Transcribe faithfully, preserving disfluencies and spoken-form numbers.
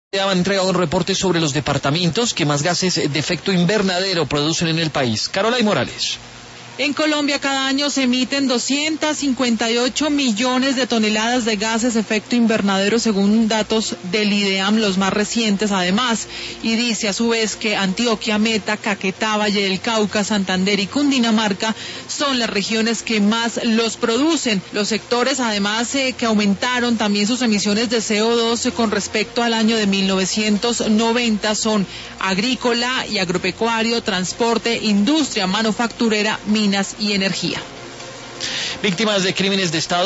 Ha entregado un reporte sobre los departamentos que más gases de efecto invernadero producen en el país. Carolay Morales. En Colombia cada año se emiten doscientos cincuenta y ocho millones de toneladas de gases de efecto invernadero según datos del IDEAM, los más recientes además, y dice a su vez que Antioquia, Meta, Caquetá, Valle del Cauca, Santander y Cundinamarca son las regiones que más los producen. Los sectores además eh, que aumentaron también sus emisiones de C O dos con respecto al año de mil novecientos noventa son agrícola y agropecuario, transporte, industria manufacturera, minas y energía. Víctimas de crímenes de Estado